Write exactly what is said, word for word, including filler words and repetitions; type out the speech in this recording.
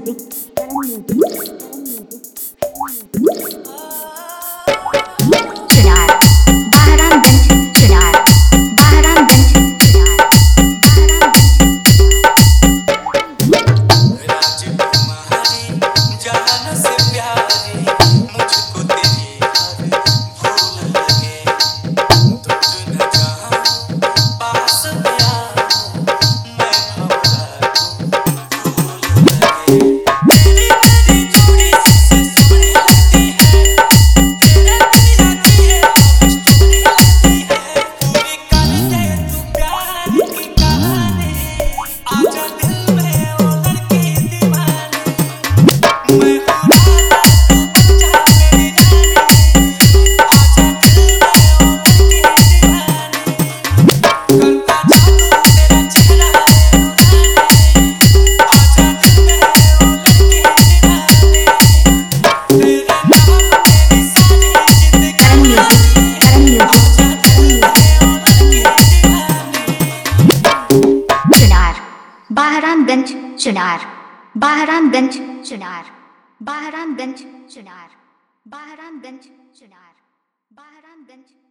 चुनार बहरामगंज चुनार बहरामगंज चुनार राजकुमारी जान से प्यारी मुझको तेरी हर भूल लगे तुझ न जहाँ पास आया मैं भंवरा भूल लगे तेरी तेरी जोड़ी से सोने लगती है तेरा तेरा किए स्टोरी लगती है पूरी कर दे तू प्यार की कहानी आजा दिल में ओ लड़की दीवानी मैं हूँ राजा तू बन जा मेरी रानी आजा दिल में ओ लड़की दीवानी करता जादू तेरा चेहरा है नूरानी आजा दिल में ओ लड़की दीवानी तेरे नाम मेरी सारी जिंदगी करम म्यूजिक करम म्यूजिक आजा दिल में ओ लड़की दीवानी चुनार बहरामगंज चुनार बहरामगंज चुनार बहरामगंज चुनार बहरामगंज चुनार बहरामगंज